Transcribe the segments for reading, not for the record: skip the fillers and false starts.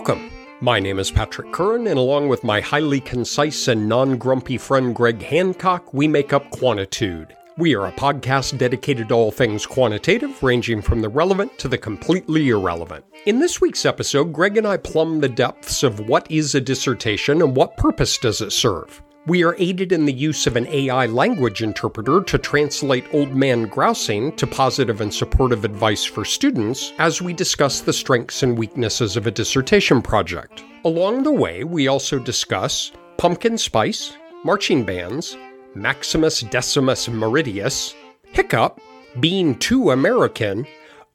Welcome. My name is Patrick Curran, and along with my highly concise and non-grumpy friend Greg Hancock, we make up Quantitude. We are a podcast dedicated to all things quantitative, ranging from the relevant to the completely irrelevant. In this week's episode, Greg and I plumb the depths of what is a dissertation and what purpose does it serve. We are aided in the use of an AI language interpreter to translate old man grousing to positive and supportive advice for students as we discuss the strengths and weaknesses of a dissertation project. Along the way, we also discuss pumpkin spice, marching bands, Maximus Decimus Meridius, hiccup, being too American,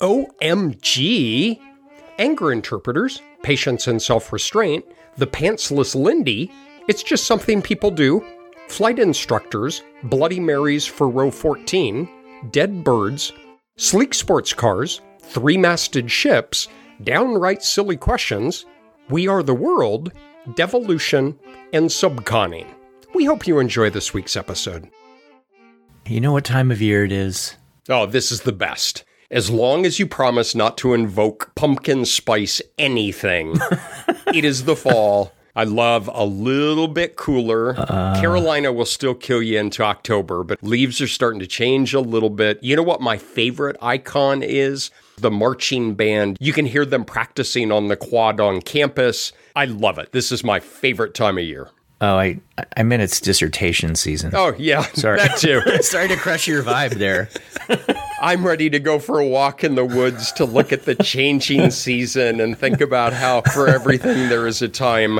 OMG, anger interpreters, patience and self-restraint, the pantsless Lindy, it's just something people do, flight instructors, Bloody Marys for row 14, dead birds, sleek sports cars, three-masted ships, downright silly questions, we are the world, devolution, and subconning. We hope you enjoy this week's episode. You know what time of year it is? Oh, this is the best. As long as you promise not to invoke pumpkin spice anything, it is the fall. I love a little bit cooler. Carolina will still kill you into October, but leaves are starting to change a little bit. You know what my favorite icon is? The marching band. You can hear them practicing on the quad on campus. I love it. This is my favorite time of year. Oh, I meant it's dissertation season. Oh, yeah. Sorry. That too. Sorry to crush your vibe there. I'm ready to go for a walk in the woods to look at the changing season and think about how for everything there is a time.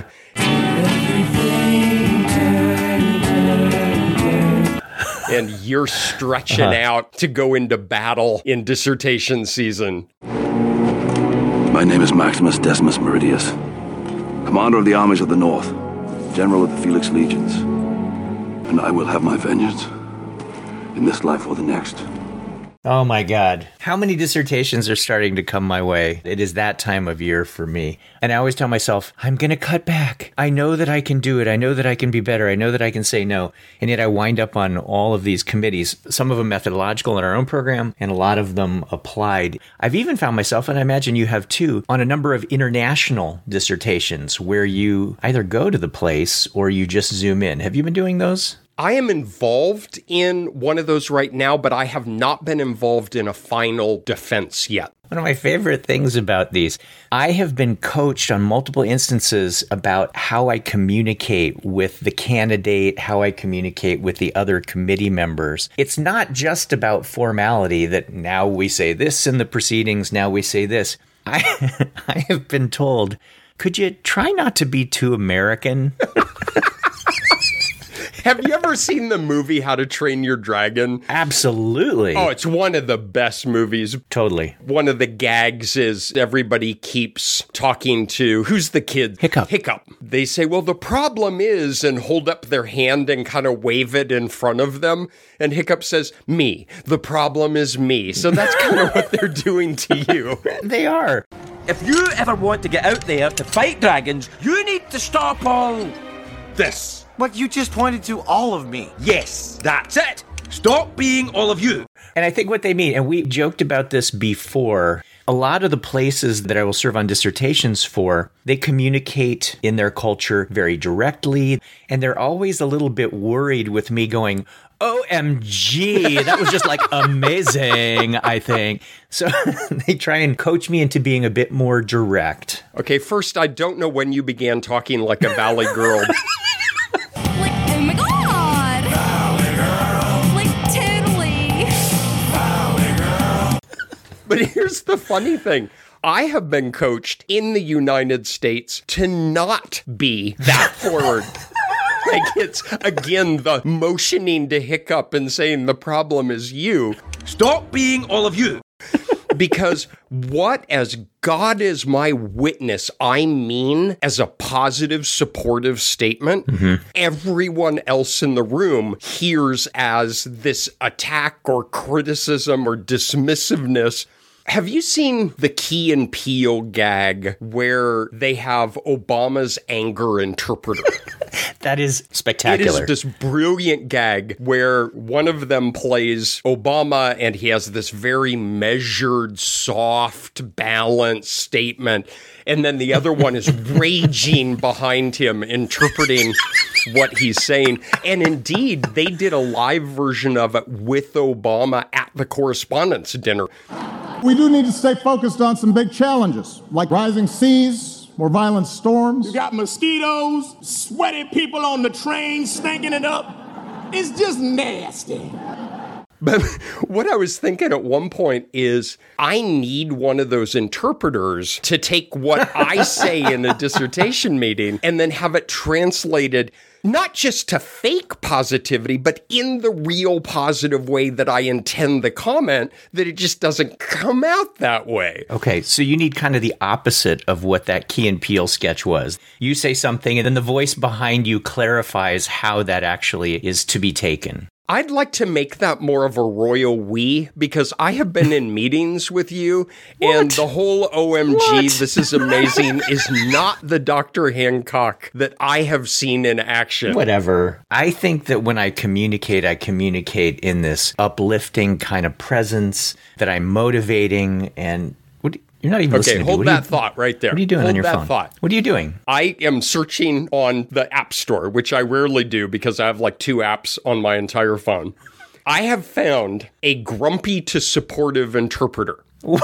And you're stretching out to go into battle in dissertation season. My name is Maximus Decimus Meridius, commander of the armies of the North, general of the Felix Legions, and I will have my vengeance in this life or the next. Oh my God. How many dissertations are starting to come my way? It is that time of year for me. And I always tell myself, I'm going to cut back. I know that I can do it. I know that I can be better. I know that I can say no. And yet I wind up on all of these committees, some of them methodological in our own program, and a lot of them applied. I've even found myself, and I imagine you have too, on a number of international dissertations where you either go to the place or you just zoom in. Have you been doing those? I am involved in one of those right now, but I have not been involved in a final defense yet. One of my favorite things about these, I have been coached on multiple instances about how I communicate with the candidate, how I communicate with the other committee members. It's not just about formality that now we say this in the proceedings, now we say this. I have been told, could you try not to be too American? Have you ever seen the movie How to Train Your Dragon? Absolutely. Oh, it's one of the best movies. Totally. One of the gags is everybody keeps talking to, who's the kid? Hiccup. They say, well, the problem is, and hold up their hand and kind of wave it in front of them. And Hiccup says, me. The problem is me. So that's kind of what they're doing to you. They are. If you ever want to get out there to fight dragons, you need to stop all this. But you just pointed to all of me. Yes, that's it. Stop being all of you. And I think what they mean, and we joked about this before, a lot of the places that I will serve on dissertations for, they communicate in their culture very directly, and they're always a little bit worried with me going, OMG, that was just like amazing, I think. So they try and coach me into being a bit more direct. Okay, first, I don't know when you began talking like a Valley girl. Oh my God! Valley girl! Like, totally! Valley girl! But here's the funny thing. I have been coached in the United States to not be that forward. Like, it's, again, the motioning to Hiccup and saying the problem is you. Stop being all of you. Because what, as God is my witness, I mean as a positive, supportive statement, everyone else in the room hears as this attack or criticism or dismissiveness. Have you seen the Key and Peele gag where they have Obama's anger interpreter? That is spectacular. It is this brilliant gag where one of them plays Obama and he has this very measured, soft, balanced statement. And then the other one is raging behind him, interpreting what he's saying. And indeed, they did a live version of it with Obama at the Correspondents' Dinner. We do need to stay focused on some big challenges, like rising seas, more violent storms. You got mosquitoes, sweaty people on the train stinking it up. It's just nasty. But what I was thinking at one point is I need one of those interpreters to take what I say in a dissertation meeting and then have it translated not just to fake positivity, but in the real positive way that I intend the comment, that it just doesn't come out that way. Okay, so you need kind of the opposite of what that Key and Peele sketch was. You say something, and then the voice behind you clarifies how that actually is to be taken. I'd like to make that more of a royal we, because I have been in meetings with you, and the whole OMG, this is amazing, is not the Dr. Hancock that I have seen in action. Whatever. I think that when I communicate in this uplifting kind of presence, that I'm motivating, and you're not even listening. Okay, hold that thought right there. What are you doing on your phone? Thought. What are you doing? I am searching on the App Store, which I rarely do because I have like 2 apps on my entire phone. I have found a grumpy to supportive interpreter.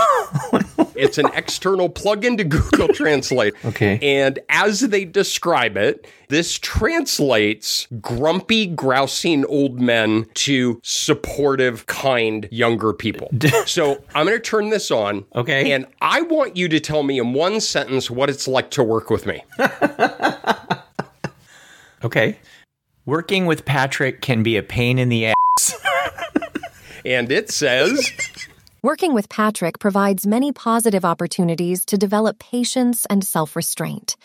It's an external plugin to Google Translate. Okay. And as they describe it, this translates grumpy, grousing old men to supportive, kind, younger people. So I'm going to turn this on. Okay. And I want you to tell me in one sentence what it's like to work with me. Okay. Working with Patrick can be a pain in the ass. And it says... Working with Patrick provides many positive opportunities to develop patience and self-restraint.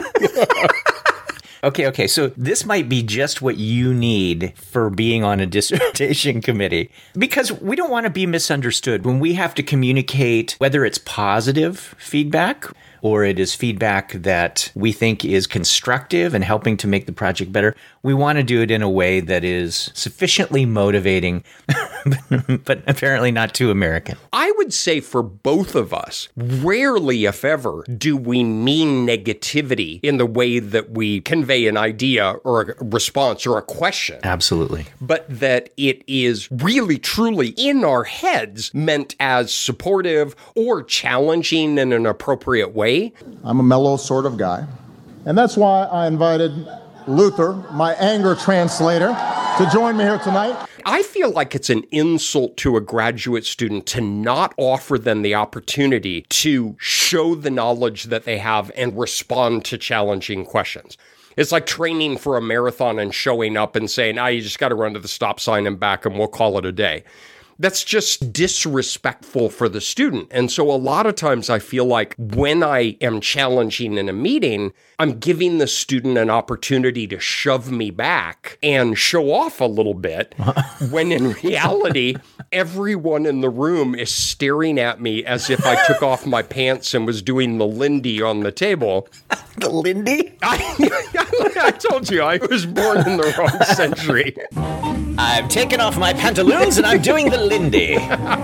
Okay, so this might be just what you need for being on a dissertation committee, because we don't want to be misunderstood when we have to communicate, whether it's positive feedback or it is feedback that we think is constructive and helping to make the project better. We want to do it in a way that is sufficiently motivating, but apparently not too American. I would say for both of us, rarely, if ever, do we mean negativity in the way that we convey an idea or a response or a question. Absolutely. But that it is really, truly in our heads meant as supportive or challenging in an appropriate way. I'm a mellow sort of guy. And that's why I invited Luther, my anger translator, to join me here tonight. I feel like it's an insult to a graduate student to not offer them the opportunity to show the knowledge that they have and respond to challenging questions. It's like training for a marathon and showing up and saying, you just got to run to the stop sign and back and we'll call it a day. That's just disrespectful for the student. And so a lot of times I feel like when I am challenging in a meeting, I'm giving the student an opportunity to shove me back and show off a little bit, when in reality, everyone in the room is staring at me as if I took off my pants and was doing the Lindy on the table. The Lindy? I told you, I was born in the wrong century. I've taken off my pantaloons and I'm doing the Lindy.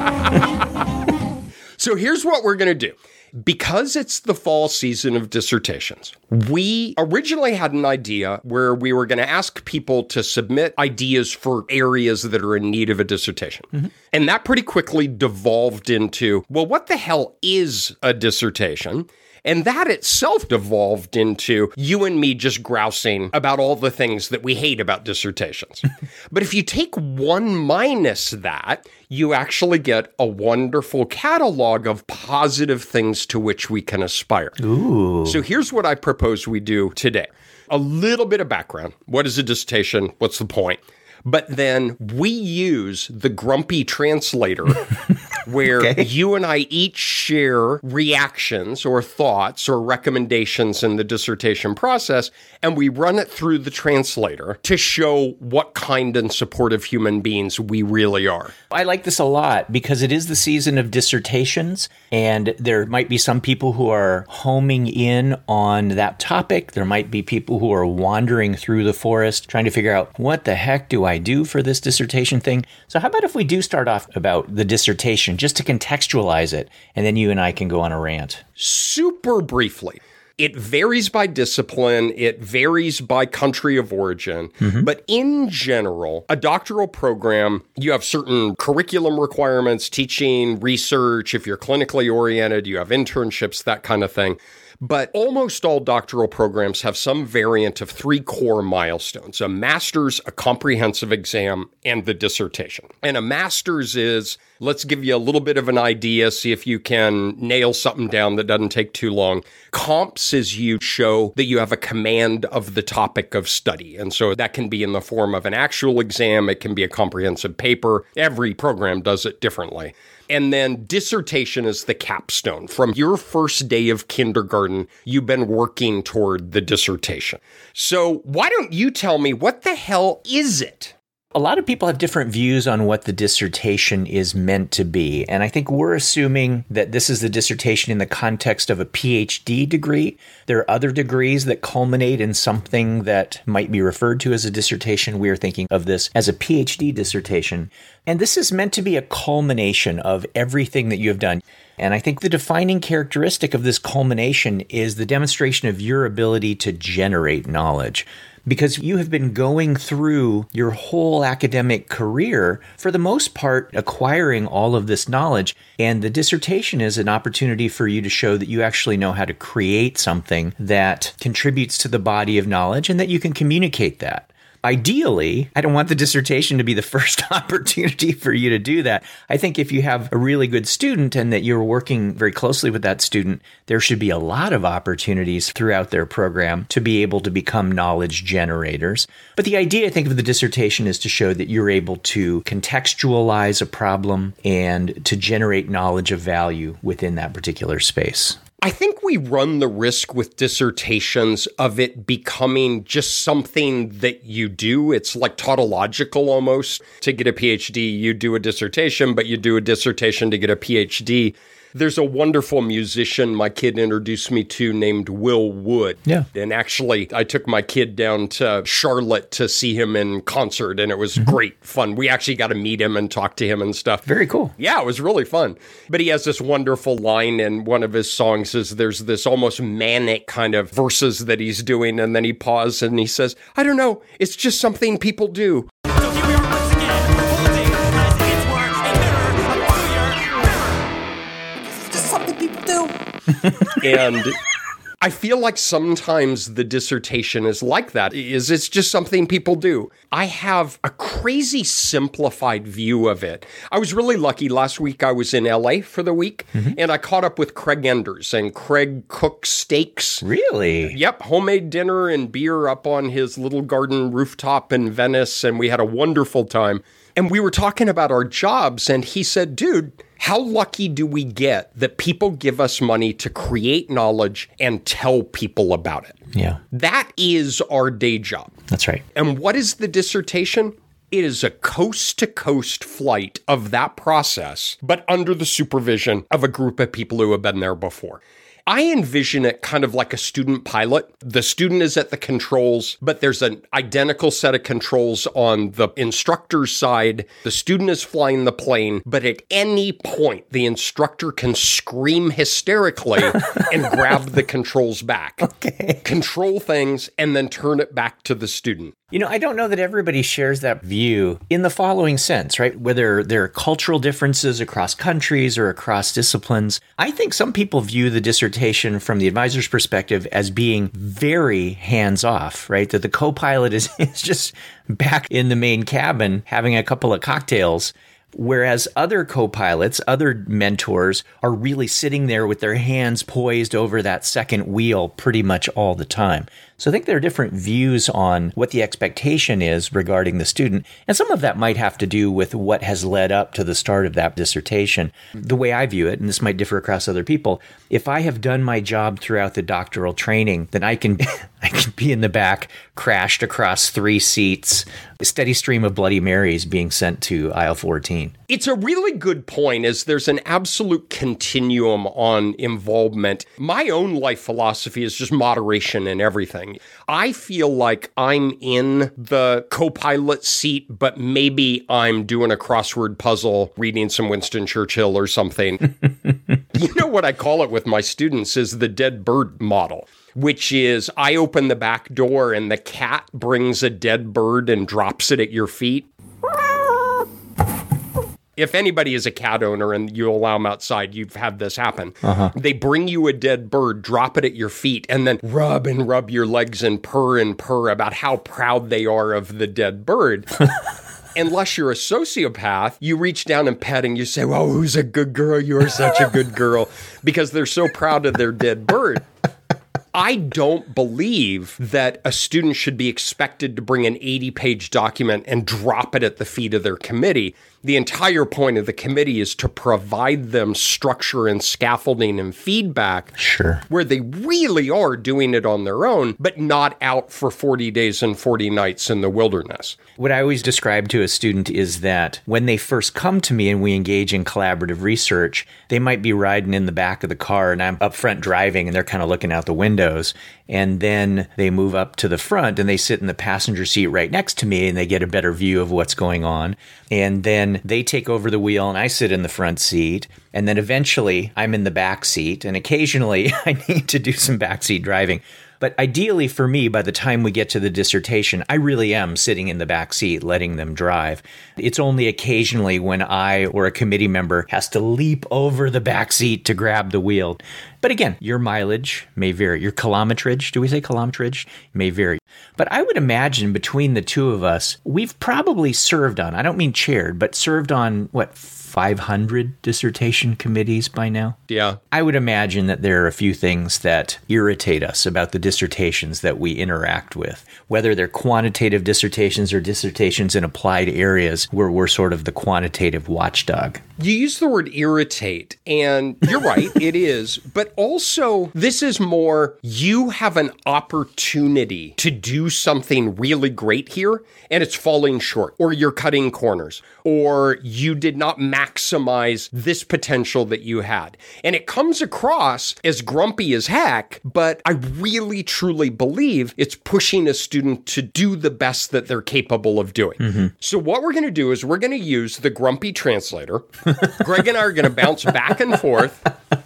So here's what we're going to do. Because it's the fall season of dissertations, we originally had an idea where we were going to ask people to submit ideas for areas that are in need of a dissertation. Mm-hmm. And that pretty quickly devolved into, well, what the hell is a dissertation? And that itself devolved into you and me just grousing about all the things that we hate about dissertations. But if you take 1 minus that, you actually get a wonderful catalog of positive things to which we can aspire. Ooh. So here's what I propose we do today. A little bit of background. What is a dissertation? What's the point? But then we use the grumpy translator where you and I each share reactions or thoughts or recommendations in the dissertation process, and we run it through the translator to show what kind and supportive human beings we really are. I like this a lot because it is the season of dissertations, and there might be some people who are homing in on that topic. There might be people who are wandering through the forest trying to figure out, what the heck do I do for this dissertation thing? So how about if we do start off about the dissertation just to contextualize it, and then you and I can go on a rant? Super briefly. It varies by discipline. It varies by country of origin. But in general, a doctoral program, you have certain curriculum requirements, teaching, research. If you're clinically oriented, you have internships, that kind of thing. But almost all doctoral programs have some variant of 3 core milestones: a master's, a comprehensive exam, and the dissertation. And a master's is, let's give you a little bit of an idea, see if you can nail something down that doesn't take too long. Comps is you show that you have a command of the topic of study. And so that can be in the form of an actual exam. It can be a comprehensive paper. Every program does it differently. And then dissertation is the capstone. From your first day of kindergarten, you've been working toward the dissertation. So why don't you tell me, what the hell is it? A lot of people have different views on what the dissertation is meant to be. And I think we're assuming that this is the dissertation in the context of a PhD degree. There are other degrees that culminate in something that might be referred to as a dissertation. We are thinking of this as a PhD dissertation. And this is meant to be a culmination of everything that you have done. And I think the defining characteristic of this culmination is the demonstration of your ability to generate knowledge. Because you have been going through your whole academic career, for the most part, acquiring all of this knowledge. And the dissertation is an opportunity for you to show that you actually know how to create something that contributes to the body of knowledge and that you can communicate that. Ideally, I don't want the dissertation to be the first opportunity for you to do that. I think if you have a really good student and that you're working very closely with that student, there should be a lot of opportunities throughout their program to be able to become knowledge generators. But the idea, I think, of the dissertation is to show that you're able to contextualize a problem and to generate knowledge of value within that particular space. I think we run the risk with dissertations of it becoming just something that you do. It's like tautological almost. To get a PhD, you do a dissertation, but you do a dissertation to get a PhD. There's a wonderful musician my kid introduced me to named Will Wood. Yeah. And actually, I took my kid down to Charlotte to see him in concert, and it was great fun. We actually got to meet him and talk to him and stuff. Very cool. Yeah, it was really fun. But he has this wonderful line in one of his songs is there's this almost manic kind of verses that he's doing, and then he pauses and he says, I don't know, it's just something people do. And I feel like sometimes the dissertation is like that. It's just something people do. I have a crazy simplified view of it. I was really lucky. Last week I was in LA for the week, and I caught up with Craig Enders, and Craig cooks steaks. Really? Yep, homemade dinner and beer up on his little garden rooftop in Venice, and we had a wonderful time. And we were talking about our jobs, and he said, dude, how lucky do we get that people give us money to create knowledge and tell people about it? Yeah. That is our day job. That's right. And what is the dissertation? It is a coast-to-coast flight of that process, but under the supervision of a group of people who have been there before. I envision it kind of like a student pilot. The student is at the controls, but there's an identical set of controls on the instructor's side. The student is flying the plane, but at any point, the instructor can scream hysterically and grab the controls back. Okay. Control things and then turn it back to the student. You know, I don't know that everybody shares that view in the following sense, right? Whether there are cultural differences across countries or across disciplines. I think some people view the dissertation from the advisor's perspective as being very hands-off, right? That the co-pilot is just back in the main cabin having a couple of cocktails, whereas other co-pilots, other mentors are really sitting there with their hands poised over that second wheel pretty much all the time. So I think there are different views on what the expectation is regarding the student. And some of that might have to do with what has led up to the start of that dissertation. The way I view it, and this might differ across other people, if I have done my job throughout the doctoral training, then I can be in the back, crashed across 3 seats, a steady stream of Bloody Marys being sent to aisle 14. It's a really good point, as there's an absolute continuum on involvement. My own life philosophy is just moderation in everything. I feel like I'm in the co-pilot seat, but maybe I'm doing a crossword puzzle, reading some Winston Churchill or something. You know what I call it with my students is the dead bird model, which is I open the back door and the cat brings a dead bird and drops it at your feet. If anybody is a cat owner and you allow them outside, you've had this happen. They bring you a dead bird, drop it at your feet, and then rub your legs and purr about how proud they are of the dead bird. Unless you're a sociopath, you reach down and pet and you say, "Oh, who's a good girl? You are such a good girl," because they're so proud of their dead bird. I don't believe that a student should be expected to bring an 80-page document and drop it at the feet of their committee. The entire point of the committee is to provide them structure and scaffolding and feedback. Sure. Where they really are doing it on their own, but not out for 40 days and 40 nights in the wilderness. What I always describe to a student is that when they first come to me and we engage in collaborative research, they might be riding in the back of the car and I'm up front driving and they're kind of looking out the windows. And then they move up to the front and they sit in the passenger seat right next to me and they get a better view of what's going on. And then they take over the wheel and I sit in the front seat. And then eventually I'm in the back seat. And occasionally I need to do some backseat driving. But ideally for me, by the time we get to the dissertation, I really am sitting in the back seat, letting them drive. It's only occasionally when I or a committee member has to leap over the back seat to grab the wheel. But again, your mileage may vary. Your kilometrage, do we say kilometrage? May vary. But I would imagine between the two of us, we've probably served on, I don't mean chaired, but served on, 500 dissertation committees by now? Yeah. I would imagine that there are a few things that irritate us about the dissertations that we interact with, whether they're quantitative dissertations or dissertations in applied areas where we're sort of the quantitative watchdog. You use the word irritate, and you're right, it is. But also, this is more, you have an opportunity to do something really great here, and it's falling short, or you're cutting corners, or you did not maximize this potential that you had. And it comes across as grumpy as heck, but I really, truly believe it's pushing a student to do the best that they're capable of doing. Mm-hmm. So what we're going to do is we're going to use the grumpy translator. Greg and I are going to bounce back and forth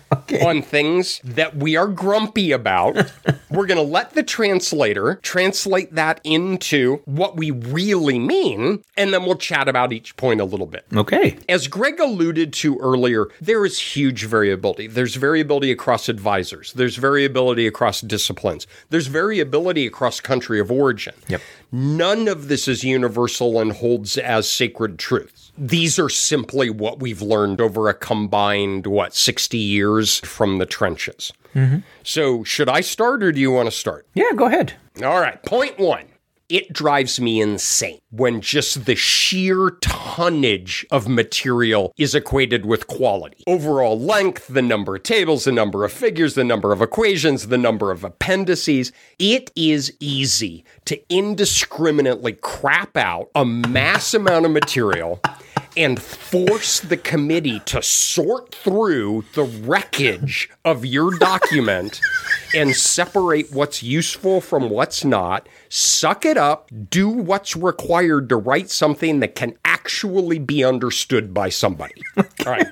on things that we are grumpy about. We're going to let the translator translate that into what we really mean, and then we'll chat about each point a little bit. Okay. As Greg alluded to earlier, there is huge variability. There's variability across advisors. There's variability across disciplines. There's variability across country of origin. Yep. None of this is universal and holds as sacred truths. These are simply what we've learned over a combined, 60 years from the trenches. Mm-hmm. So should I start or do you want to start? Yeah, go ahead. All right. Point 1. It drives me insane when just the sheer tonnage of material is equated with quality. Overall length, the number of tables, the number of figures, the number of equations, the number of appendices. It is easy to indiscriminately crap out a mass amount of material and force the committee to sort through the wreckage of your document and separate what's useful from what's not, suck it up, do what's required to write something that can actually be understood by somebody. All right.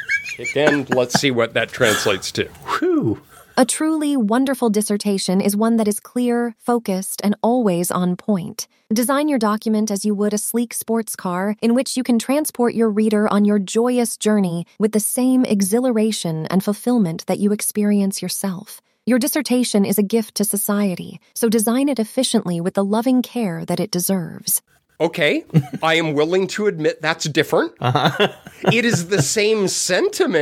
Again, let's see what that translates to. Whew. A truly wonderful dissertation is one that is clear, focused, and always on point. Design your document as you would a sleek sports car in which you can transport your reader on your joyous journey with the same exhilaration and fulfillment that you experience yourself. Your dissertation is a gift to society, so design it efficiently with the loving care that it deserves. Okay, I am willing to admit that's different. Uh-huh. It is the same sentiment.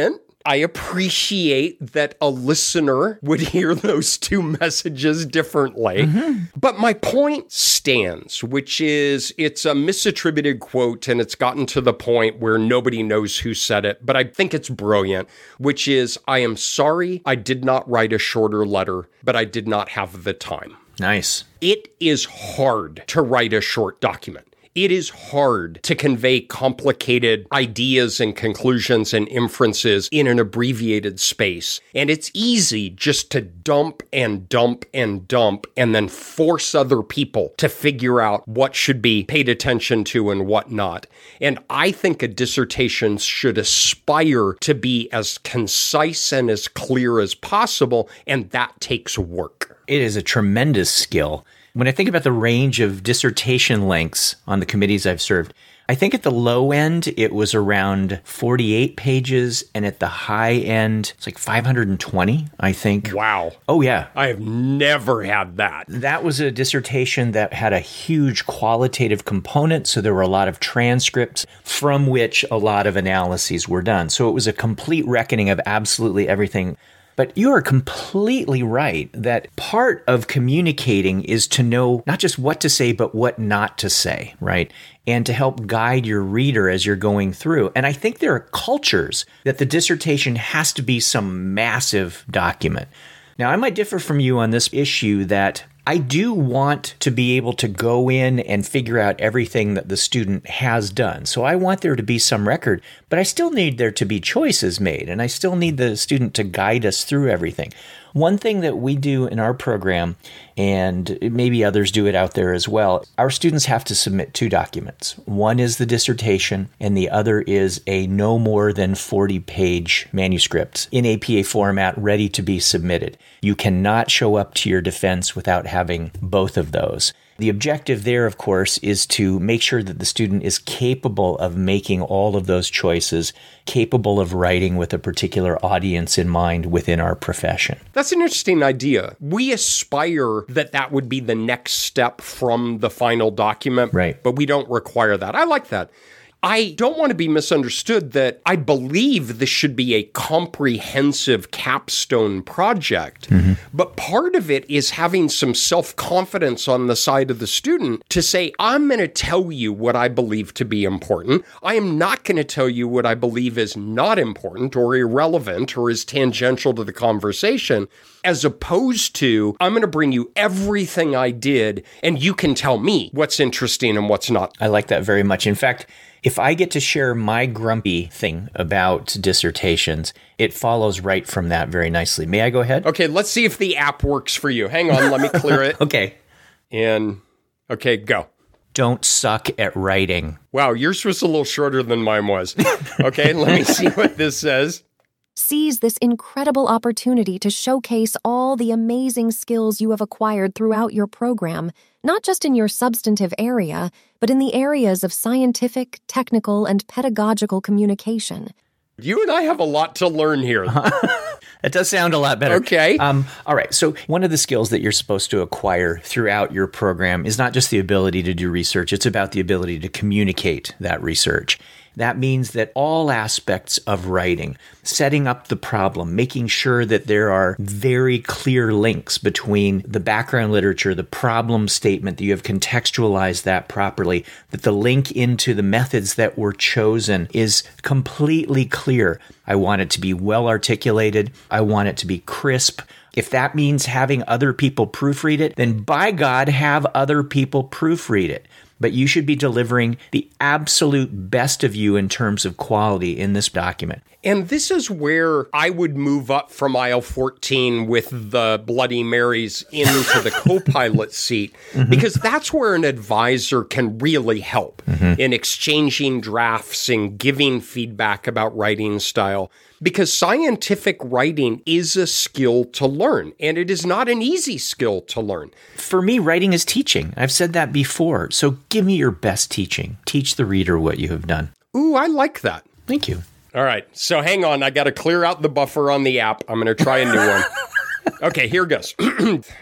I appreciate that a listener would hear those two messages differently. But my point stands, which is it's a misattributed quote and it's gotten to the point where nobody knows who said it, but I think it's brilliant, which is, I am sorry I did not write a shorter letter, but I did not have the time. Nice. It is hard to write a short document. It is hard to convey complicated ideas and conclusions and inferences in an abbreviated space. And it's easy just to dump and dump and dump and then force other people to figure out what should be paid attention to and what not. And I think a dissertation should aspire to be as concise and as clear as possible, and that takes work. It is a tremendous skill. When I think about the range of dissertation lengths on the committees I've served, I think at the low end, it was around 48 pages, and at the high end, it's like 520, I think. Wow. Oh, yeah. I have never had that. That was a dissertation that had a huge qualitative component, so there were a lot of transcripts from which a lot of analyses were done. So it was a complete reckoning of absolutely everything. But you are completely right that part of communicating is to know not just what to say, but what not to say, right? And to help guide your reader as you're going through. And I think there are cultures that the dissertation has to be some massive document. Now, I might differ from you on this issue that I do want to be able to go in and figure out everything that the student has done. So I want there to be some record, but I still need there to be choices made, and I still need the student to guide us through everything. One thing that we do in our program, and maybe others do it out there as well, our students have to submit 2 documents. One is the dissertation, and the other is a no more than 40-page manuscript in APA format ready to be submitted. You cannot show up to your defense without having both of those. The objective there, of course, is to make sure that the student is capable of making all of those choices, capable of writing with a particular audience in mind within our profession. That's an interesting idea. We aspire that that would be the next step from the final document, right? But we don't require that. I like that. I don't want to be misunderstood that I believe this should be a comprehensive capstone project, but part of it is having some self-confidence on the side of the student to say, I'm going to tell you what I believe to be important. I am not going to tell you what I believe is not important or irrelevant or is tangential to the conversation, as opposed to, I'm going to bring you everything I did and you can tell me what's interesting and what's not. I like that very much. In fact, if I get to share my grumpy thing about dissertations, it follows right from that very nicely. May I go ahead? Okay, let's see if the app works for you. Hang on, let me clear it. Okay. And, okay, go. Don't suck at writing. Wow, yours was a little shorter than mine was. Okay, let me see what this says. Seize this incredible opportunity to showcase all the amazing skills you have acquired throughout your program, not just in your substantive area, but in the areas of scientific, technical, and pedagogical communication. You and I have a lot to learn here. That does sound a lot better. Okay. All right. So one of the skills that you're supposed to acquire throughout your program is not just the ability to do research. It's about the ability to communicate that research. That means that all aspects of writing, setting up the problem, making sure that there are very clear links between the background literature, the problem statement, that you have contextualized that properly, that the link into the methods that were chosen is completely clear. I want it to be well articulated. I want it to be crisp. If that means having other people proofread it, then by God, have other people proofread it. But you should be delivering the absolute best of you in terms of quality in this document. And this is where I would move up from aisle 14 with the Bloody Marys into the co-pilot seat, because that's where an advisor can really help in exchanging drafts and giving feedback about writing style. Because scientific writing is a skill to learn, and it is not an easy skill to learn. For me, writing is teaching. I've said that before. So give me your best teaching. Teach the reader what you have done. Ooh, I like that. Thank you. All right. So hang on. I got to clear out the buffer on the app. I'm going to try a new one. Okay, here goes.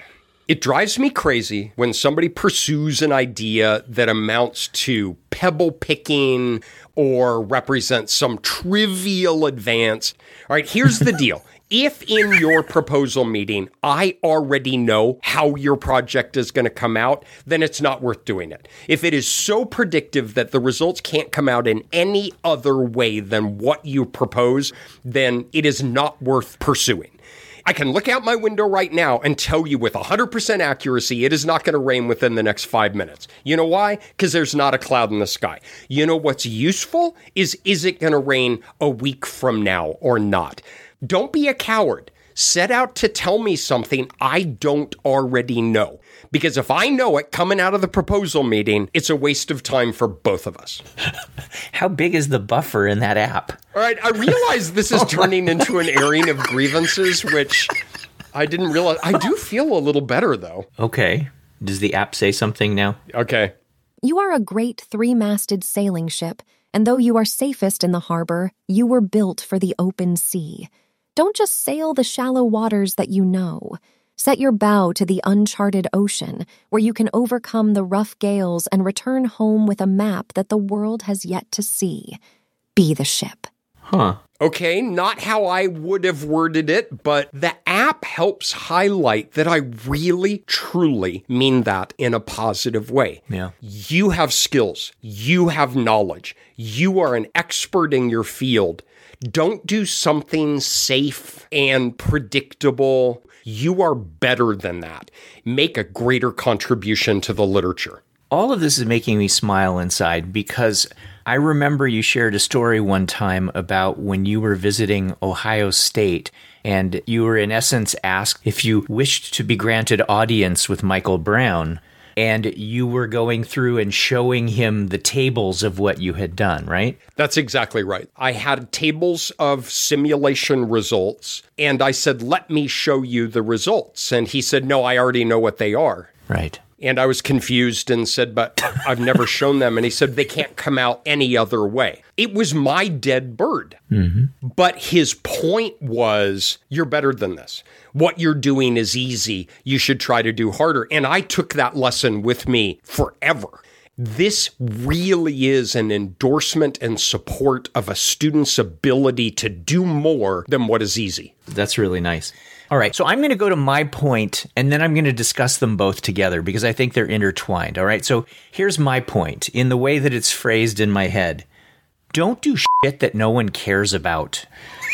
It drives me crazy when somebody pursues an idea that amounts to pebble picking or represents some trivial advance. All right, here's the deal. If in your proposal meeting, I already know how your project is going to come out, then it's not worth doing it. If it is so predictive that the results can't come out in any other way than what you propose, then it is not worth pursuing. I can look out my window right now and tell you with 100% accuracy it is not going to rain within the next 5 minutes. You know why? Because there's not a cloud in the sky. You know what's useful is it going to rain a week from now or not? Don't be a coward. Set out to tell me something I don't already know. Because if I know it coming out of the proposal meeting, it's a waste of time for both of us. How big is the buffer in that app? All right, I realize this is turning into an airing of grievances, which I didn't realize. I do feel a little better, though. Okay. Does the app say something now? Okay. You are a great three-masted sailing ship, and though you are safest in the harbor, you were built for the open sea. Don't just sail the shallow waters that you know. Set your bow to the uncharted ocean, where you can overcome the rough gales and return home with a map that the world has yet to see. Be the ship. Huh. Okay, not how I would have worded it, but the app helps highlight that I really, truly mean that in a positive way. Yeah. You have skills. You have knowledge. You are an expert in your field. Don't do something safe and predictable. You are better than that. Make a greater contribution to the literature. All of this is making me smile inside because I remember you shared a story one time about when you were visiting Ohio State and you were in essence asked if you wished to be granted audience with Michael Brown. And you were going through and showing him the tables of what you had done, right? That's exactly right. I had tables of simulation results, and I said, let me show you the results. And he said, no, I already know what they are. Right. And I was confused and said, but I've never shown them. And he said, they can't come out any other way. It was my dead bird. Mm-hmm. But his point was, you're better than this. What you're doing is easy. You should try to do harder. And I took that lesson with me forever. This really is an endorsement and support of a student's ability to do more than what is easy. That's really nice. All right, so I'm going to go to my point, and then I'm going to discuss them both together because I think they're intertwined. All right, so here's my point in the way that it's phrased in my head. Don't do shit that no one cares about.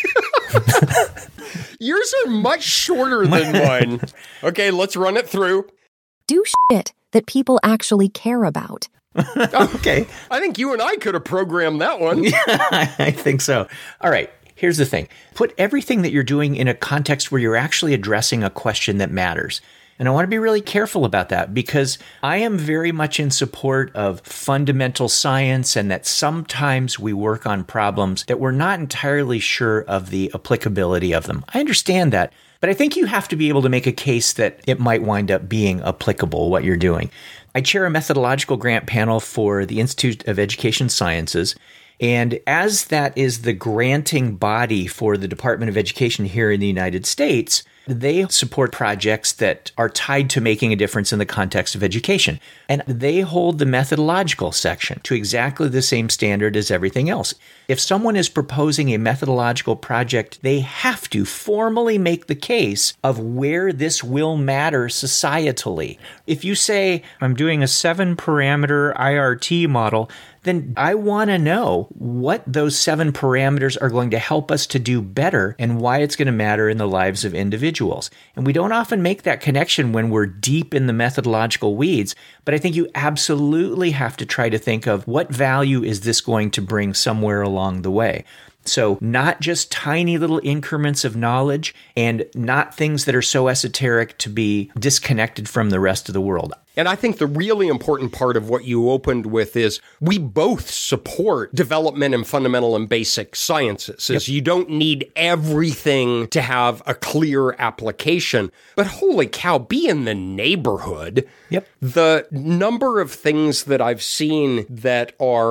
Yours are much shorter than mine. Okay, let's run it through. Do shit that people actually care about. Okay. I think you and I could have programmed that one. Yeah, I think so. All right. Here's the thing. Put everything that you're doing in a context where you're actually addressing a question that matters. And I want to be really careful about that because I am very much in support of fundamental science and that sometimes we work on problems that we're not entirely sure of the applicability of them. I understand that, but I think you have to be able to make a case that it might wind up being applicable, what you're doing. I chair a methodological grant panel for the Institute of Education Sciences. And as that is the granting body for the Department of Education here in the United States, they support projects that are tied to making a difference in the context of education. And they hold the methodological section to exactly the same standard as everything else. If someone is proposing a methodological project, they have to formally make the case of where this will matter societally. If you say, I'm doing a 7-parameter IRT model, then I want to know what those 7 parameters are going to help us to do better and why it's going to matter in the lives of individuals. And we don't often make that connection when we're deep in the methodological weeds, but I think you absolutely have to try to think of what value is this going to bring somewhere along the way. So not just tiny little increments of knowledge and not things that are so esoteric to be disconnected from the rest of the world. And I think the really important part of what you opened with is we both support development in fundamental and basic sciences. Yep. You don't need everything to have a clear application. But holy cow, be in the neighborhood. Yep. The number of things that I've seen that are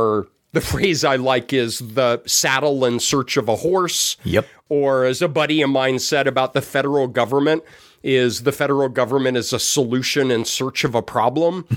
The phrase I like is the saddle in search of a horse. Yep. Or as a buddy of mine said about the federal government, is the federal government is a solution in search of a problem.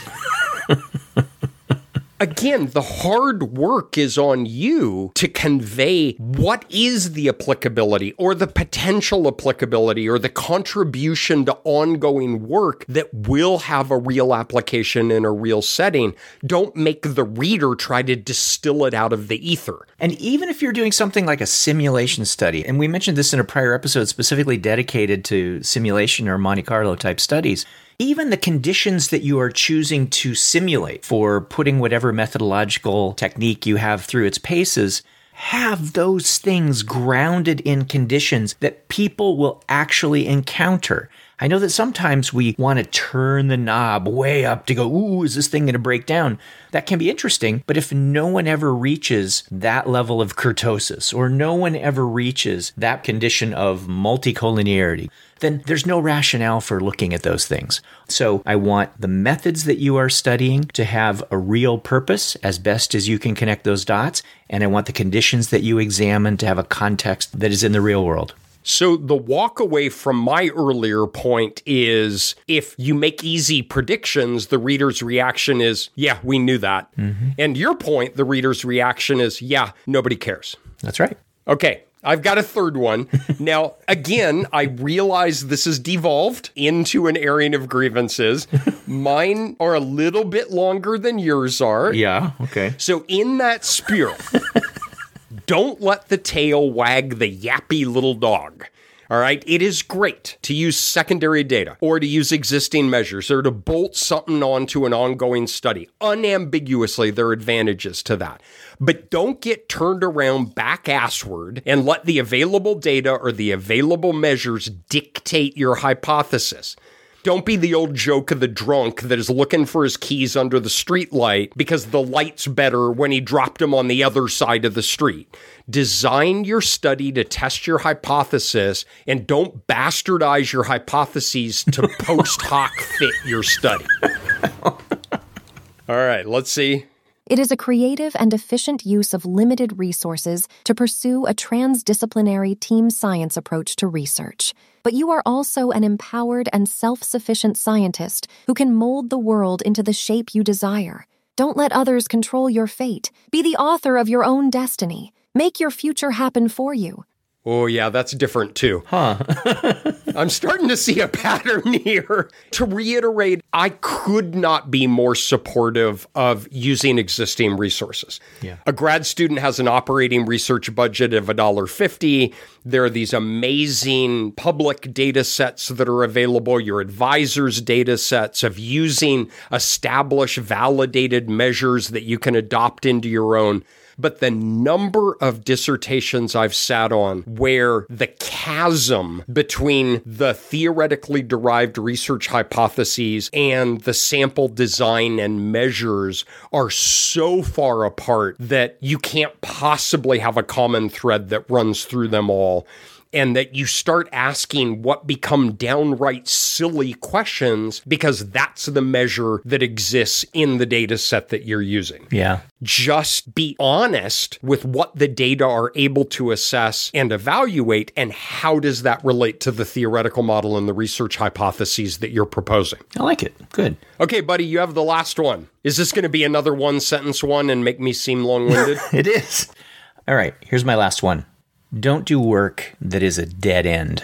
Again, the hard work is on you to convey what is the applicability or the potential applicability or the contribution to ongoing work that will have a real application in a real setting. Don't make the reader try to distill it out of the ether. And even if you're doing something like a simulation study, and we mentioned this in a prior episode specifically dedicated to simulation or Monte Carlo type studies, even the conditions that you are choosing to simulate for putting whatever methodological technique you have through its paces, have those things grounded in conditions that people will actually encounter. I know that sometimes we want to turn the knob way up to go, ooh, is this thing going to break down? That can be interesting, but if no one ever reaches that level of kurtosis, or no one ever reaches that condition of multicollinearity, then there's no rationale for looking at those things. So I want the methods that you are studying to have a real purpose as best as you can connect those dots, and I want the conditions that you examine to have a context that is in the real world. So the walk away from my earlier point is if you make easy predictions, the reader's reaction is, yeah, we knew that. Mm-hmm. And your point, the reader's reaction is, yeah, nobody cares. That's right. Okay. I've got a third one. Now, again, I realize this is devolved into an airing of grievances. Mine are a little bit longer than yours are. Yeah, okay. So in that spirit, don't let the tail wag the yappy little dog. All right. It is great to use secondary data or to use existing measures or to bolt something onto an ongoing study. Unambiguously, there are advantages to that. But don't get turned around back-assward and let the available data or the available measures dictate your hypothesis. Don't be the old joke of the drunk that is looking for his keys under the streetlight because the light's better when he dropped them on the other side of the street. Design your study to test your hypothesis and don't bastardize your hypotheses to post hoc fit your study. All right, let's see. It is a creative and efficient use of limited resources to pursue a transdisciplinary team science approach to research. But you are also an empowered and self-sufficient scientist who can mold the world into the shape you desire. Don't let others control your fate. Be the author of your own destiny. Make your future happen for you. Oh, yeah, that's different too. Huh. I'm starting to see a pattern here. To reiterate, I could not be more supportive of using existing resources. Yeah. A grad student has an operating research budget of $1.50. There are these amazing public data sets that are available, your advisor's data sets of using established, validated measures that you can adopt into your own. But the number of dissertations I've sat on where the chasm between the theoretically derived research hypotheses and the sample design and measures are so far apart that you can't possibly have a common thread that runs through them all. And that you start asking what become downright silly questions because that's the measure that exists in the data set that you're using. Yeah. Just be honest with what the data are able to assess and evaluate, and how does that relate to the theoretical model and the research hypotheses that you're proposing. I like it. Good. Okay, buddy, you have the last one. Is this going to be another one-sentence one and make me seem long-winded? It is. All right, here's my last one. Don't do work that is a dead end.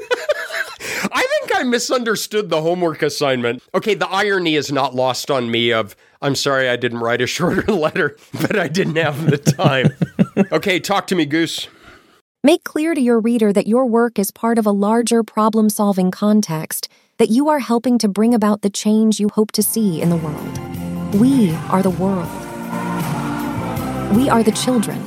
I think I misunderstood the homework assignment. Okay, the irony is not lost on me of, I'm sorry I didn't write a shorter letter, but I didn't have the time. Okay, talk to me, Goose. Make clear to your reader that your work is part of a larger problem-solving context, that you are helping to bring about the change you hope to see in the world. We are the world. We are the children.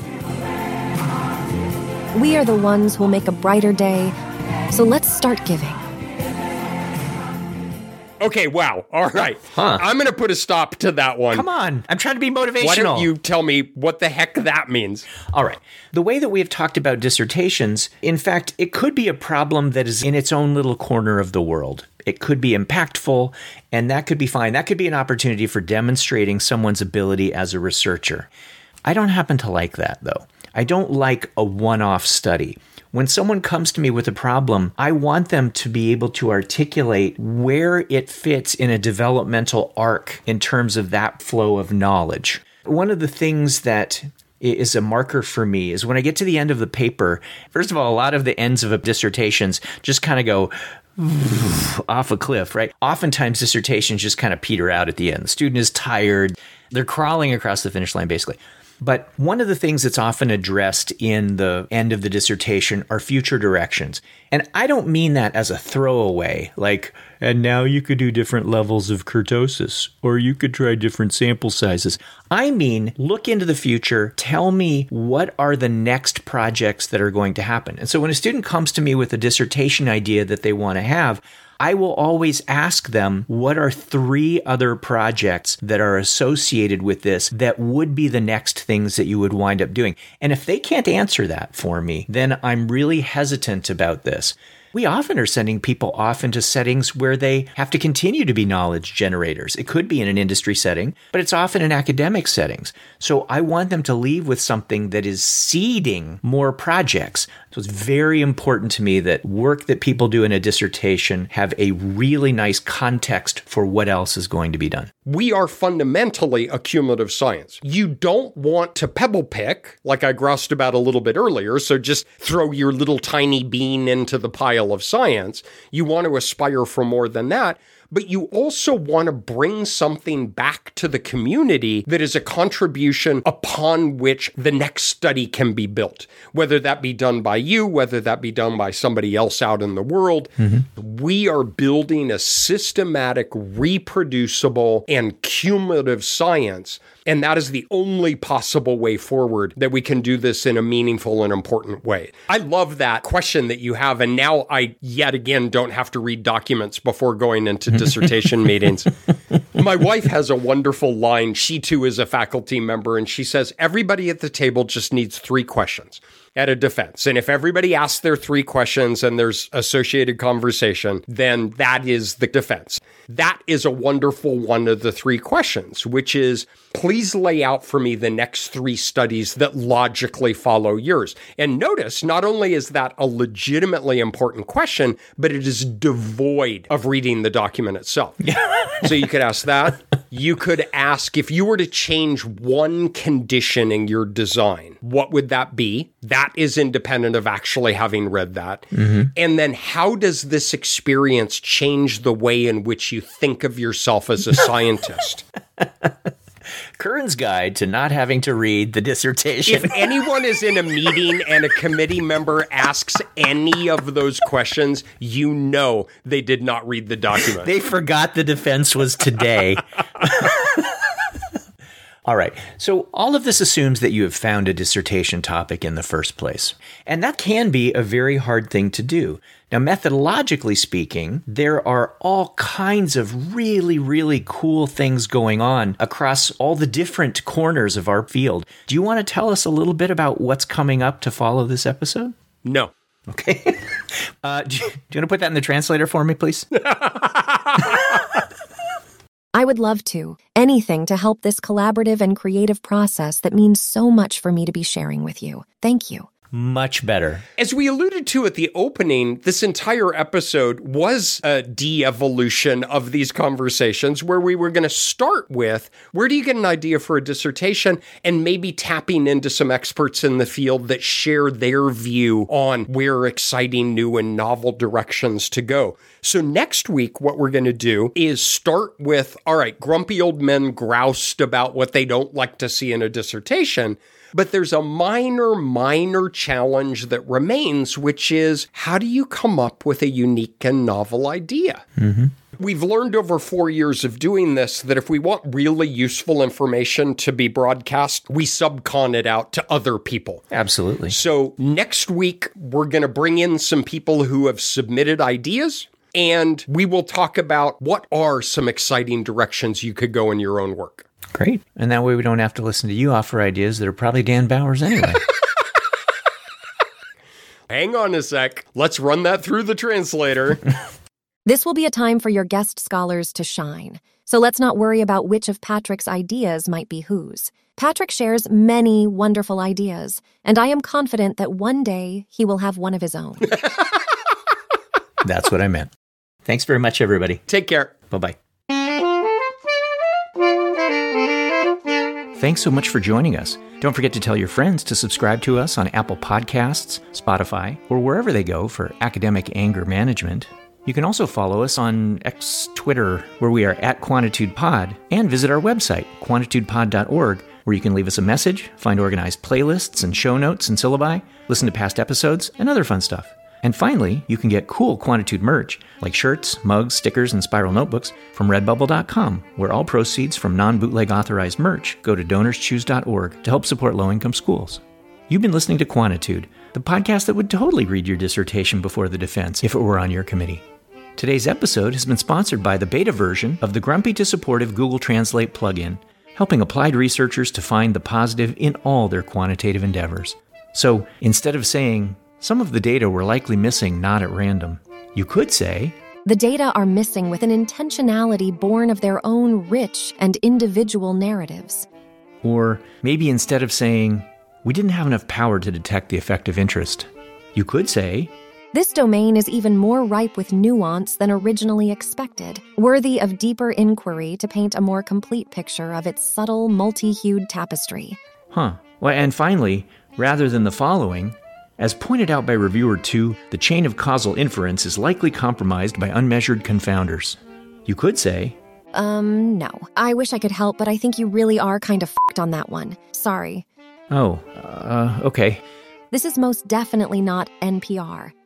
We are the ones who'll make a brighter day, so let's start giving. Okay, wow. All right. I'm going to put a stop to that one. Come on. I'm trying to be motivational. Why don't you tell me what the heck that means? All right. The way that we have talked about dissertations, in fact, it could be a problem that is in its own little corner of the world. It could be impactful, and that could be fine. That could be an opportunity for demonstrating someone's ability as a researcher. I don't happen to like that, though. I don't like a one-off study. When someone comes to me with a problem, I want them to be able to articulate where it fits in a developmental arc in terms of that flow of knowledge. One of the things that is a marker for me is when I get to the end of the paper, first of all, a lot of the ends of dissertations just kind of go off a cliff, right? Oftentimes dissertations just kind of peter out at the end. The student is tired. They're crawling across the finish line, basically. But one of the things that's often addressed in the end of the dissertation are future directions. And I don't mean that as a throwaway, like, and now you could do different levels of kurtosis, or you could try different sample sizes. I mean, look into the future, tell me what are the next projects that are going to happen. And so when a student comes to me with a dissertation idea that they want to have, I will always ask them, what are 3 other projects that are associated with this that would be the next things that you would wind up doing? And if they can't answer that for me, then I'm really hesitant about this. We often are sending people off into settings where they have to continue to be knowledge generators. It could be in an industry setting, but it's often in academic settings. So I want them to leave with something that is seeding more projects. So it's very important to me that work that people do in a dissertation have a really nice context for what else is going to be done. We are fundamentally a cumulative science. You don't want to pebble pick, like I groused about a little bit earlier, so just throw your little tiny bean into the pile of science. You want to aspire for more than that. But you also want to bring something back to the community that is a contribution upon which the next study can be built, whether that be done by you, whether that be done by somebody else out in the world. We are building a systematic, reproducible, and cumulative science. And that is the only possible way forward that we can do this in a meaningful and important way. I love that question that you have. And now I, yet again, don't have to read documents before going into dissertation meetings. My wife has a wonderful line. She, too, is a faculty member. And she says, everybody at the table just needs 3 questions at a defense. And if everybody asks their 3 questions and there's associated conversation, then that is the defense. That is a wonderful one of the 3 questions, which is, please lay out for me the next 3 studies that logically follow yours. And notice, not only is that a legitimately important question, but it is devoid of reading the document itself. So you could ask that. You could ask, if you were to change one condition in your design, what would that be? That is independent of actually having read that. And then how does this experience change the way in which you think of yourself as a scientist? Curran's Guide to Not Having to Read the Dissertation. If anyone is in a meeting and a committee member asks any of those questions, you know they did not read the document. They forgot the defense was today. All right. So all of this assumes that you have found a dissertation topic in the first place. And that can be a very hard thing to do. Now, methodologically speaking, there are all kinds of really, really cool things going on across all the different corners of our field. Do you want to tell us a little bit about what's coming up to follow this episode? No. Okay. Do you want to put that in the translator for me, please? I would love to. Anything to help this collaborative and creative process that means so much for me to be sharing with you. Thank you. Much better. As we alluded to at the opening, this entire episode was a de-evolution of these conversations where we were going to start with, where do you get an idea for a dissertation, and maybe tapping into some experts in the field that share their view on where exciting new and novel directions to go. So next week, what we're going to do is start with, all right, grumpy old men groused about what they don't like to see in a dissertation. But there's a minor challenge that remains, which is, how do you come up with a unique and novel idea? We've learned over 4 years of doing this that if we want really useful information to be broadcast, we subcon it out to other people. Absolutely. So next week, we're going to bring in some people who have submitted ideas, and we will talk about what are some exciting directions you could go in your own work. Great. And that way we don't have to listen to you offer ideas that are probably Dan Bowers anyway. Hang on a sec. Let's run that through the translator. This will be a time for your guest scholars to shine, so let's not worry about which of Patrick's ideas might be whose. Patrick shares many wonderful ideas, and I am confident that one day he will have one of his own. That's what I meant. Thanks very much, everybody. Take care. Bye-bye. Thanks so much for joining us. Don't forget to tell your friends to subscribe to us on Apple Podcasts, Spotify, or wherever they go for academic anger management. You can also follow us on Twitter, where we are at QuantitudePod, and visit our website, quantitudepod.org, where you can leave us a message, find organized playlists and show notes and syllabi, listen to past episodes, and other fun stuff. And finally, you can get cool Quantitude merch, like shirts, mugs, stickers, and spiral notebooks from redbubble.com, where all proceeds from non-bootleg authorized merch go to donorschoose.org to help support low-income schools. You've been listening to Quantitude, the podcast that would totally read your dissertation before the defense if it were on your committee. Today's episode has been sponsored by the beta version of the Grumpy to Supportive Google Translate plugin, helping applied researchers to find the positive in all their quantitative endeavors. So instead of saying, some of the data were likely missing not at random, you could say, the data are missing with an intentionality born of their own rich and individual narratives. Or maybe instead of saying, we didn't have enough power to detect the effect of interest, you could say, this domain is even more ripe with nuance than originally expected, worthy of deeper inquiry to paint a more complete picture of its subtle, multi-hued tapestry. Well, and finally, rather than the following, as pointed out by Reviewer 2, the chain of causal inference is likely compromised by unmeasured confounders. You could say, no. I wish I could help, but I think you really are kind of f***ed on that one. Sorry. Okay. This is most definitely not NPR.